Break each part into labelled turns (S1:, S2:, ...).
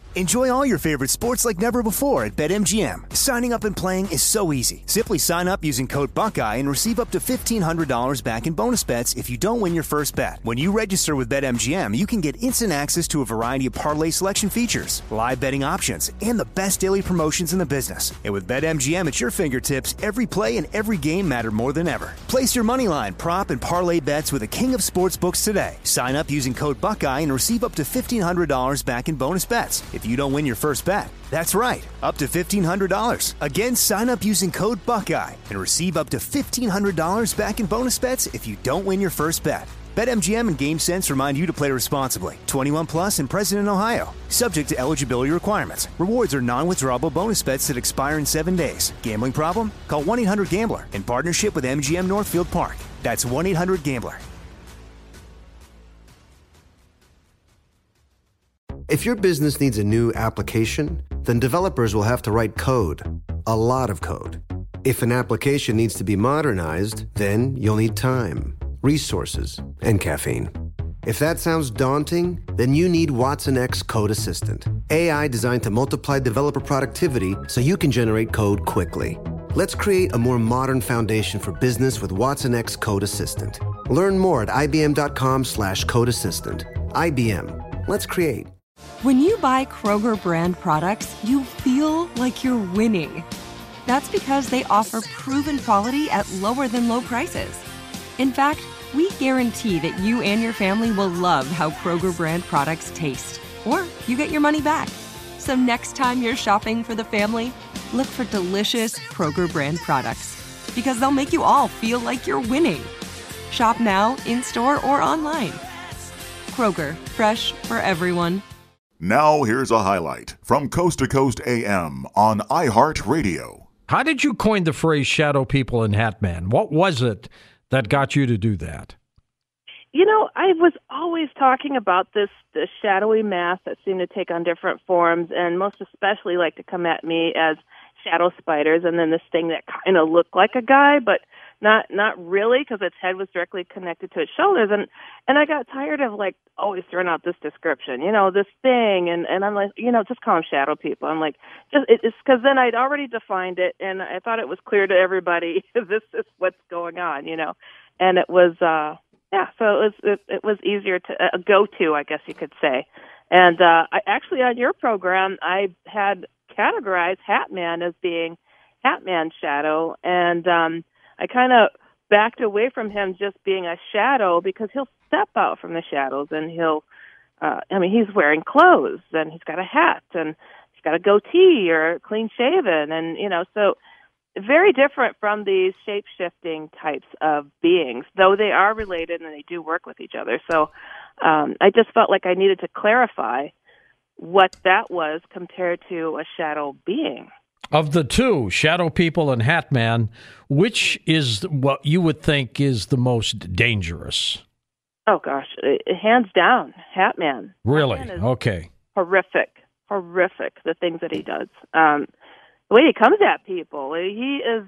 S1: Enjoy all your favorite sports like never before at BetMGM. Signing up and playing is so easy. Simply sign up using code Buckeye and receive up to $1,500 back in bonus bets if you don't win your first bet. When you register with BetMGM, you can get instant access to a variety of parlay selection features, live betting options, and the best daily promotions in the business. And with BetMGM at your fingertips, every play and every game matter more than ever. Place your moneyline, prop, and parlay bets with the king of sportsbooks today. Sign up using code Buckeye and receive up to $1,500 back in bonus bets if you don't win your first bet. That's right, up to $1,500. Again, sign up using code Buckeye and receive up to $1,500 back in bonus bets if you don't win your first bet. BetMGM and GameSense remind you to play responsibly. 21 plus and present in Ohio. Subject to eligibility requirements. Rewards are non-withdrawable bonus bets that expire in 7 days. Gambling problem? Call 1-800-GAMBLER in partnership with MGM Northfield Park. That's 1-800-GAMBLER.
S2: If your business needs a new application, then developers will have to write code, a lot of code. If an application needs to be modernized, then you'll need time, resources, and caffeine. If that sounds daunting, then you need Watson X Code Assistant, AI designed to multiply developer productivity so you can generate code quickly. Let's create a more modern foundation for business with Watson X Code Assistant. Learn more at ibm.com/code assistant. IBM. Let's create.
S3: When you buy Kroger brand products, you feel like you're winning. That's because they offer proven quality at lower than low prices. In fact, we guarantee that you and your family will love how Kroger brand products taste, or you get your money back. So next time you're shopping for the family, look for delicious Kroger brand products, because they'll make you all feel like you're winning. Shop now, in-store, or online. Kroger, fresh for everyone.
S4: Now here's a highlight from Coast to Coast AM on iHeartRadio.
S5: How did you coin the phrase shadow people and Hat Man? What was it that got you to do that?
S6: You know, I was always talking about this shadowy mass that seemed to take on different forms, and most especially like to come at me as shadow spiders, and then this thing that kind of looked like a guy, but not really, because its head was directly connected to its shoulders, and I got tired of like always throwing out this description, this thing, and I'm like, just call them shadow people. I'm like, it's because then I'd already defined it, and I thought it was clear to everybody this is what's going on, and it was so it was easier to go to, I guess you could say, and I actually on your program I had categorized Hat Man as being Hat Man shadow, and I kind of backed away from him just being a shadow because he'll step out from the shadows and he's wearing clothes and he's got a hat and he's got a goatee or clean shaven and, so very different from these shape-shifting types of beings, though they are related and they do work with each other. So I just felt like I needed to clarify what that was compared to a shadow being.
S5: Of the two, Shadow People and Hat Man, which is what you would think is the most dangerous?
S6: Oh, gosh. Hands down, Hat Man.
S5: Really?
S6: Hat Man is
S5: okay.
S6: Horrific, the things that he does. The way he comes at people, he is,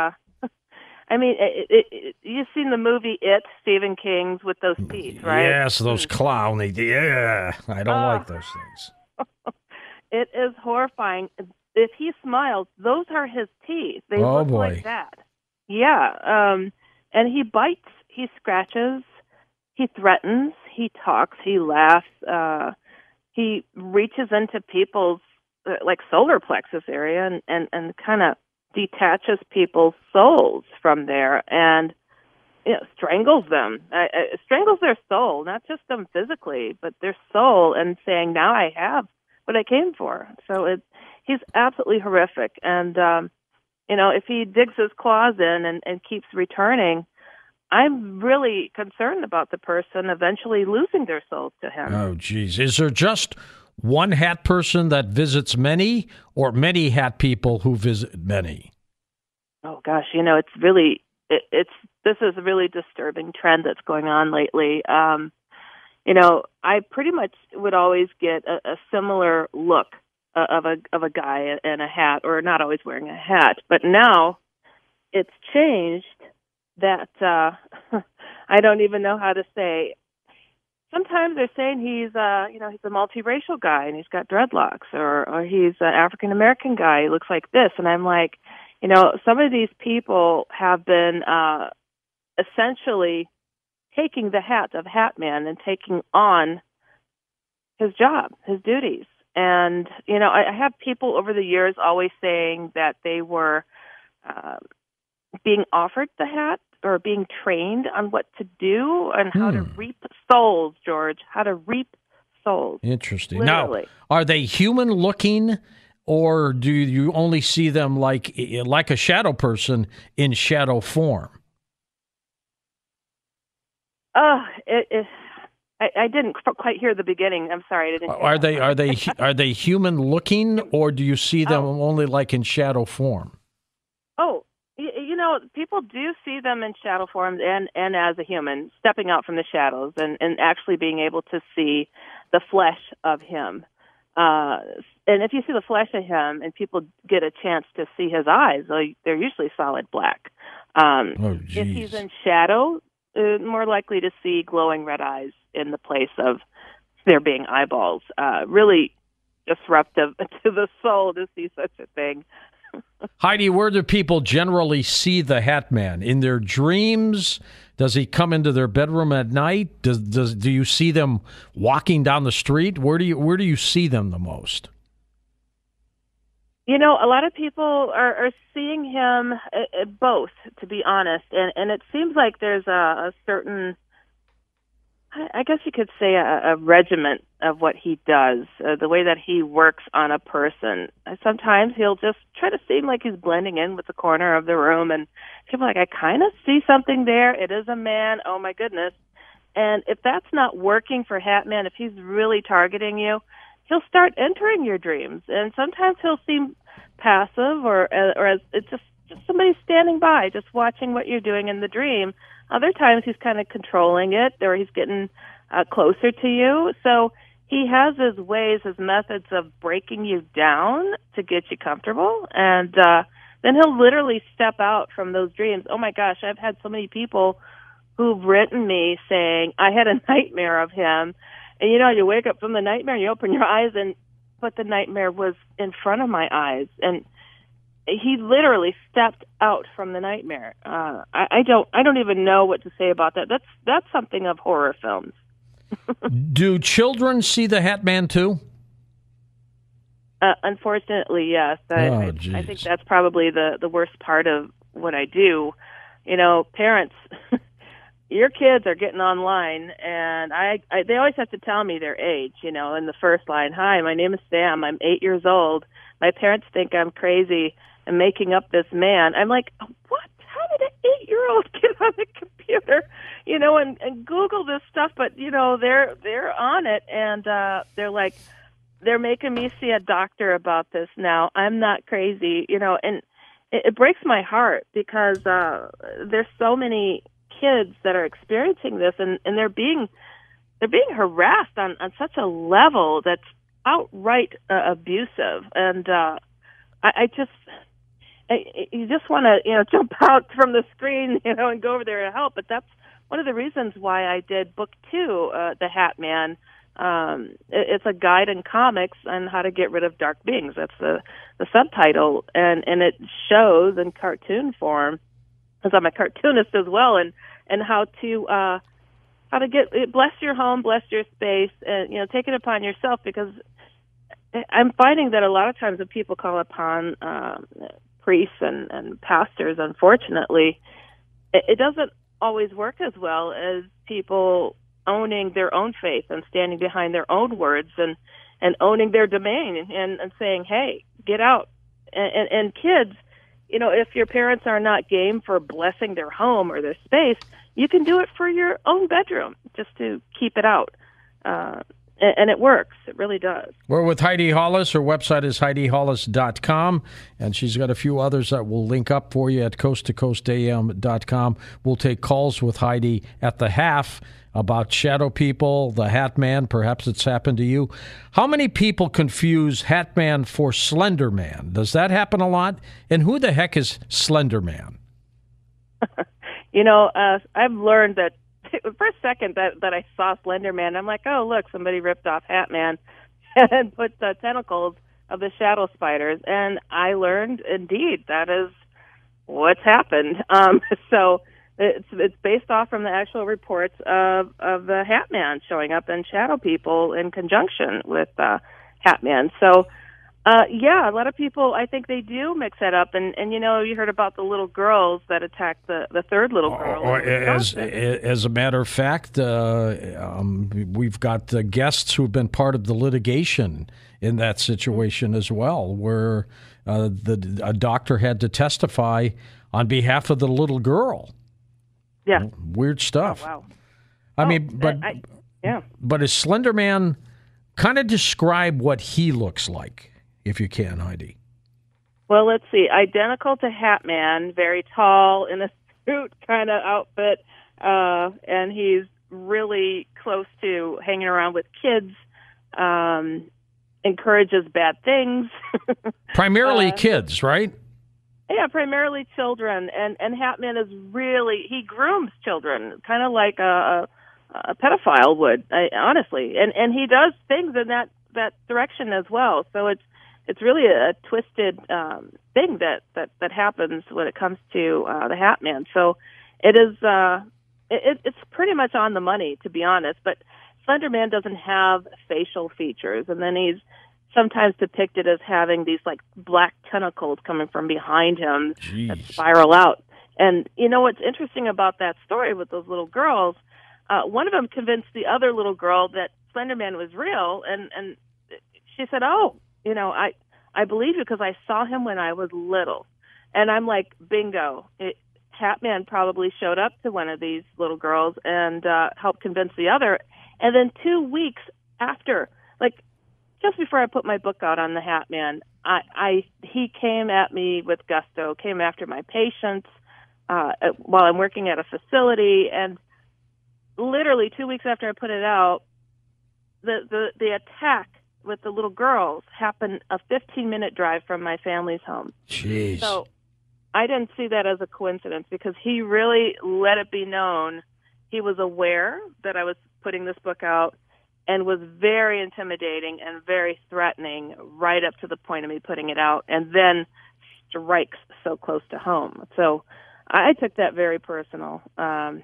S6: you've seen the movie It, Stephen King's, with those teeth, right?
S5: Yes, those clown. I don't like those things.
S6: It is horrifying. If he smiles, those are his teeth. They look like that. Yeah. And he bites, he scratches, he threatens, he talks, he laughs. He reaches into people's solar plexus area and kind of detaches people's souls from there and strangles them. Strangles their soul, not just them physically, but their soul, and saying, now I have what I came for. So he's absolutely horrific. And, if he digs his claws in and keeps returning, I'm really concerned about the person eventually losing their souls to him.
S5: Oh, geez. Is there just one hat person that visits many, or many hat people who visit many?
S6: Oh, gosh. It's really, this is a really disturbing trend that's going on lately. I pretty much would always get a similar look of a guy in a hat, or not always wearing a hat. But now it's changed that I don't even know how to say. sometimes they're saying he's he's a multiracial guy and he's got dreadlocks, or he's an African American guy. He looks like this, and I'm like, some of these people have been essentially taking the hat of Hat Man and taking on his job, his duties. And I have people over the years always saying that they were being offered the hat or being trained on what to do and how to reap souls, George, how to reap souls.
S5: Interesting.
S6: Literally.
S5: Now, are they human looking, or do you only see them like a shadow person in shadow form?
S6: I didn't quite hear the beginning. I'm sorry. I didn't.
S5: Are they human looking, or do you see them only like in shadow form?
S6: Oh, people do see them in shadow form and as a human, stepping out from the shadows and actually being able to see the flesh of him. And if you see the flesh of him and people get a chance to see his eyes, they're usually solid black. If he's in shadow, more likely to see glowing red eyes in the place of there being eyeballs. Really disruptive to the soul to see such a thing.
S5: Heidi, where do people generally see the Hat Man? In their dreams? Does he come into their bedroom at night? Do you see them walking down the street? Where do you see them the most?
S6: A lot of people are seeing him both, to be honest, and it seems like there's a certain, I guess you could say, a regiment of what he does, the way that he works on a person. Sometimes he'll just try to seem like he's blending in with the corner of the room, and people are like, I kind of see something there. It is a man. Oh, my goodness. And if that's not working for Hat Man, if he's really targeting you, he'll start entering your dreams. And sometimes he'll seem passive or as it's just somebody standing by, just watching what you're doing in the dream. Other times he's kind of controlling it, or he's getting closer to you. So he has his ways, his methods of breaking you down to get you comfortable. And then he'll literally step out from those dreams. Oh, my gosh, I've had so many people who've written me saying, I had a nightmare of him. And, you wake up from the nightmare, you open your eyes, but the nightmare was in front of my eyes. And he literally stepped out from the nightmare. I don't even know what to say about that. That's something of horror films.
S5: Do children see the Hat Man too?
S6: Unfortunately, yes. I think that's probably the worst part of what I do. Parents, your kids are getting online, and they always have to tell me their age, in the first line. Hi, my name is Sam. I'm 8 years old. My parents think I'm crazy and making up this man. I'm like, what? How did an 8-year-old get on the computer, and Google this stuff? But, they're on it, and they're like, they're making me see a doctor about this now. I'm not crazy, and it breaks my heart because there's so many kids that are experiencing this, and they're being harassed on such a level that's outright abusive. And you just want to jump out from the screen and go over there to help. But that's one of the reasons why I did book 2, The Hat Man. It's a guide in comics on how to get rid of dark beings. That's the subtitle, and it shows in cartoon form, because I'm a cartoonist as well, and how to bless your home, bless your space, and take it upon yourself. Because I'm finding that a lot of times when people call upon priests and pastors, unfortunately, it doesn't always work as well as people owning their own faith and standing behind their own words and owning their domain and saying, hey, get out. And kids, if your parents are not game for blessing their home or their space, you can do it for your own bedroom just to keep it out. And it works. It really does.
S5: We're with Heidi Hollis. Her website is HeidiHollis.com, and she's got a few others that we'll link up for you at coasttocoastam.com. We'll take calls with Heidi at the half about shadow people, the Hat Man. Perhaps it's happened to you. How many people confuse Hat Man for Slender Man? Does that happen a lot? And who the heck is Slender Man?
S6: I've learned that the first second that I saw Slender Man, I'm like, oh, look, somebody ripped off Hat Man and put the tentacles of the shadow spiders. And I learned, indeed, that is what's happened. So it's based off from the actual reports of the Hat Man showing up in shadow people in conjunction with Hat Man. So, yeah, a lot of people, I think they do mix that up. And you know, you heard about the little girls that attacked the third little girl.
S5: As a matter of fact, we've got guests who've been part of the litigation in that situation as well, where a doctor had to testify on behalf of the little girl.
S6: Yeah.
S5: Weird stuff.
S6: Oh, wow.
S5: I mean, but is Slender Man, kind of describe what he looks like, if you can, Heidi.
S6: Well, let's see. Identical to Hat Man, very tall in a suit kind of outfit, and he's really close to hanging around with kids, encourages bad things.
S5: Primarily kids, right?
S6: Yeah, primarily children. And Hat Man is really, he grooms children, kind of like a pedophile would, honestly. And he does things in that direction as well. So it's really a twisted thing that happens when it comes to the Hat Man. So it is it's pretty much on the money, to be honest. But Slender Man doesn't have facial features, and then he's sometimes depicted as having these like black tentacles coming from behind him that spiral out. And you know what's interesting about that story with those little girls? One of them convinced the other little girl that Slender Man was real, and she said, "Oh, you know, I believe you because I saw him when I was little." And I'm like, bingo. Hat Man probably showed up to one of these little girls and helped convince the other. And then 2 weeks after, like just before I put my book out on the Hat Man, he came at me with gusto, came after my patients while I'm working at a facility. And literally 2 weeks after I put it out, the attack with the little girls happened a 15-minute drive from my family's home.
S5: Jeez.
S6: So I didn't see that as a coincidence because he really let it be known. He was aware that I was putting this book out and was very intimidating and very threatening right up to the point of me putting it out, and then strikes so close to home. So I took that very personal. I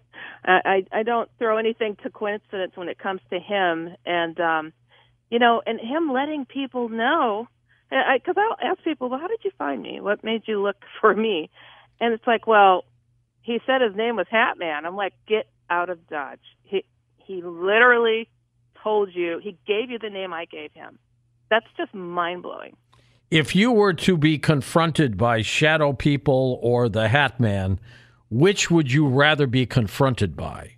S6: don't throw anything to coincidence when it comes to him. And, you know, and him letting people know, because I'll ask people, well, how did you find me? What made you look for me? And it's like, well, he said his name was Hat Man. I'm like, get out of Dodge. He literally told you, he gave you the name I gave him. That's just mind-blowing.
S5: If you were to be confronted by shadow people or the Hat Man, which would you rather be confronted by?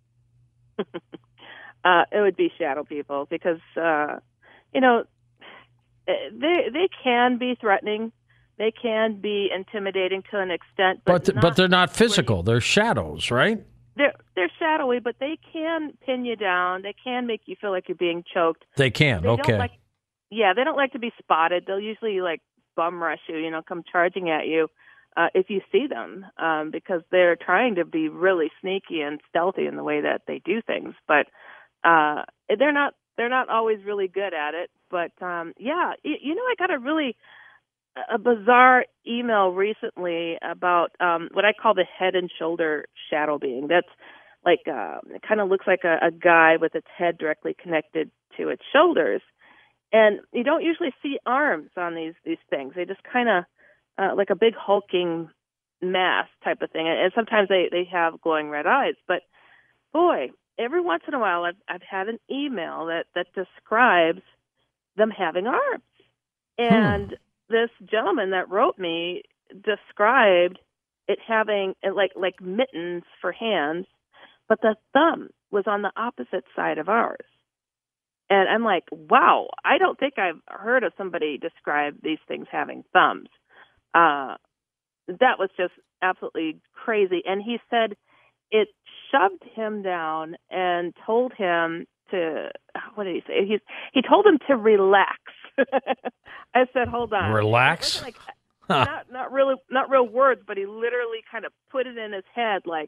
S6: It would be shadow people because, you know, they can be threatening. They can be intimidating to an extent.
S5: But they're not physical. They're shadows, right?
S6: They're shadowy, but they can pin you down. They can make you feel like you're being choked.
S5: They can, okay.
S6: They don't like to be spotted. They'll usually like bum rush you, you know, come charging at you if you see them because they're trying to be really sneaky and stealthy in the way that they do things. But they're not always really good at it. But yeah, you know, I got a bizarre email recently about what I call the head and shoulder shadow being. That's like it kind of looks like a guy with its head directly connected to its shoulders. And you don't usually see arms on these things. They just kind of like a big hulking mass type of thing. And sometimes they have glowing red eyes. But boy, every once in a while I've had an email that describes them having arms. And this gentleman that wrote me described it having like mittens for hands, but the thumb was on the opposite side of ours. And I'm like, wow, I don't think I've heard of somebody describe these things having thumbs. That was just absolutely crazy. And he said it shoved him down and told him to, what did he say? He told him to relax. I said, hold on.
S5: Relax?
S6: Not real words, but he literally kind of put it in his head like,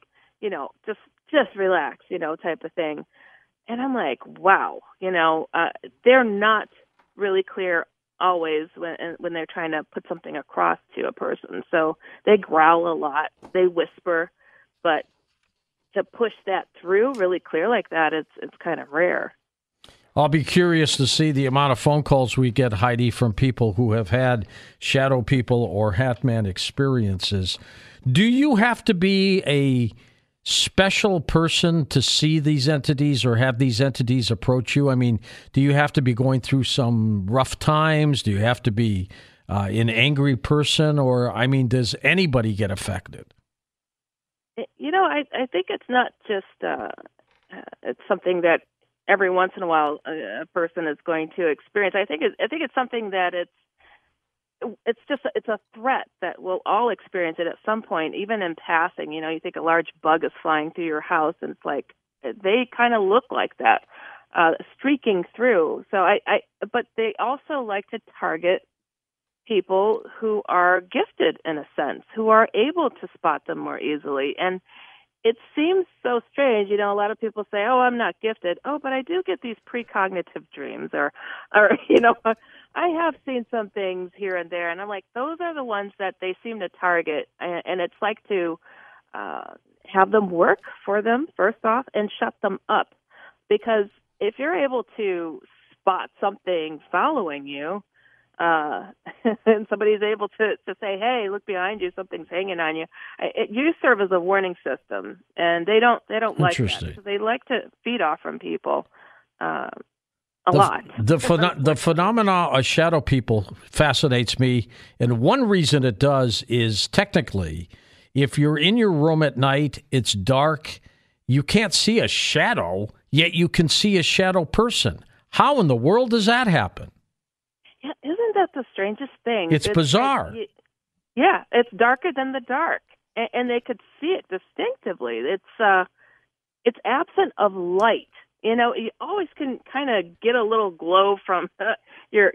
S6: just relax, type of thing. And I'm like, wow, they're not really clear always when they're trying to put something across to a person. So they growl a lot, they whisper, but to push that through really clear like that, it's kind of rare.
S5: I'll be curious to see the amount of phone calls we get, Heidi, from people who have had shadow people or Hatman experiences. Do you have to be a special person to see these entities or have these entities approach you? I mean, do you have to be going through some rough times? Do you have to be an angry person? Or, I mean, does anybody get affected?
S6: I think it's not just it's something that every once in a while a person is going to experience. I think it's something that it's a threat that we'll all experience it at some point, even in passing. You think a large bug is flying through your house, and it's like they kind of look like that, streaking through. So but they also like to target people who are gifted in a sense, who are able to spot them more easily. And it seems so strange. A lot of people say, oh, I'm not gifted. Oh, but I do get these precognitive dreams or I have seen some things here and there. And I'm like, those are the ones that they seem to target. And it's like to have them work for them, first off, and shut them up. Because if you're able to spot something following you, and somebody's able to say, hey, look behind you, something's hanging on you, you serve as a warning system, and they don't like that. So they like to feed off from people a lot.
S5: The phenomena of shadow people fascinates me, and one reason it does is technically, if you're in your room at night, it's dark, you can't see a shadow, yet you can see a shadow person. How in the world does that happen?
S6: Yeah, isn't that the strangest thing?
S5: It's bizarre.
S6: Yeah, it's darker than the dark, and they could see it distinctively. It's absent of light. You always can kind of get a little glow from your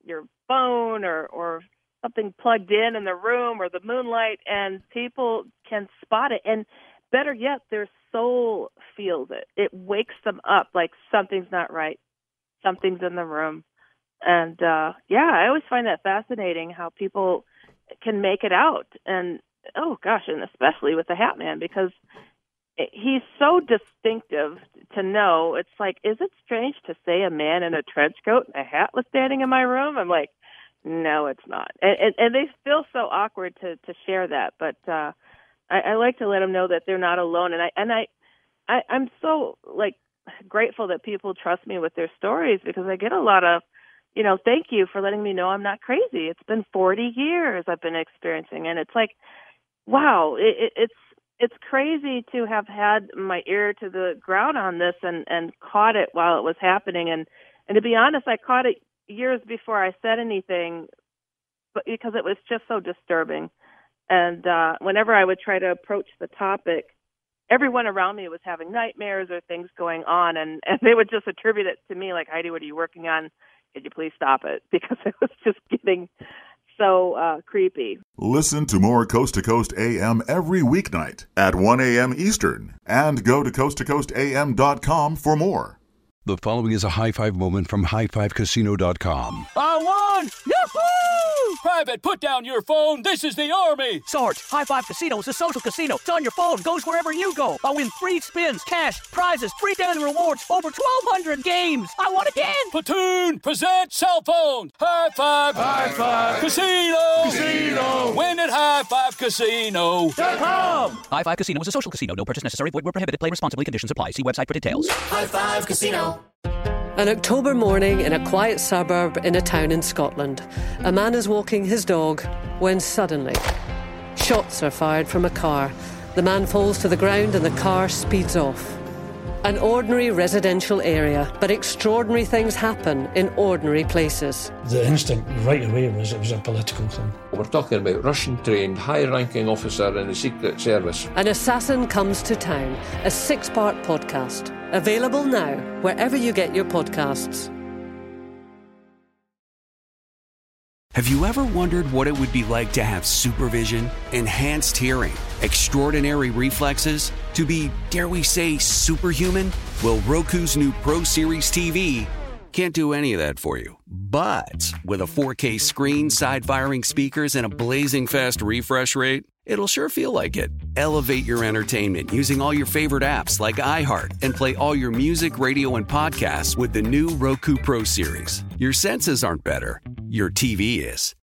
S6: phone or something plugged in the room or the moonlight, and people can spot it. And better yet, their soul feels it. It wakes them up like something's not right. Something's in the room. And, I always find that fascinating how people can make it out. And, oh, gosh, and especially with the Hat Man, because he's so distinctive to know. It's like, is it strange to say a man in a trench coat and a hat was standing in my room? I'm like, no, it's not. And they feel so awkward to share that. But I like to let them know that they're not alone. And I'm so, grateful that people trust me with their stories, because I get a lot of, thank you for letting me know I'm not crazy. It's been 40 years I've been experiencing. And it's like, wow, it's crazy to have had my ear to the ground on this and caught it while it was happening. And to be honest, I caught it years before I said anything, but because it was just so disturbing. And whenever I would try to approach the topic, everyone around me was having nightmares or things going on, and they would just attribute it to me, like, Heidi, what are you working on? Could you please stop it? Because it was just getting so creepy.
S4: Listen to more Coast to Coast AM every weeknight at 1 a.m. Eastern, and go to coasttocoastam.com for more.
S7: The following is a high-five moment from highfivecasino.com.
S8: I won! Yahoo! Private, put down your phone. This is the Army.
S9: Sarge, High Five Casino is a social casino. It's on your phone. Goes wherever you go. I win free spins, cash, prizes, free daily rewards, over 1,200 games. I won again.
S8: Platoon, present cell phone. High Five.
S10: High Five.
S8: Casino.
S10: Casino.
S8: Win at highfivecasino.com.
S9: High Five Casino is a social casino. No purchase necessary. Void where prohibited. Play responsibly. Conditions apply. See website for details.
S10: High Five Casino.
S11: An October morning in a quiet suburb in a town in Scotland. A man is walking his dog when suddenly shots are fired from a car. The man falls to the ground and the car speeds off. An ordinary residential area, but extraordinary things happen in ordinary places.
S12: The instinct right away was it was a political thing.
S13: We're talking about Russian-trained, high-ranking officer in the Secret Service.
S11: An Assassin Comes to Town, a 6-part podcast. Available now, wherever you get your podcasts.
S14: Have you ever wondered what it would be like to have supervision, enhanced hearing, extraordinary reflexes, to be, dare we say, superhuman? Well, Roku's new Pro Series TV can't do any of that for you. But with a 4K screen, side-firing speakers, and a blazing fast refresh rate, it'll sure feel like it. Elevate your entertainment using all your favorite apps like iHeart and play all your music, radio, and podcasts with the new Roku Pro Series. Your senses aren't better. Your TV is.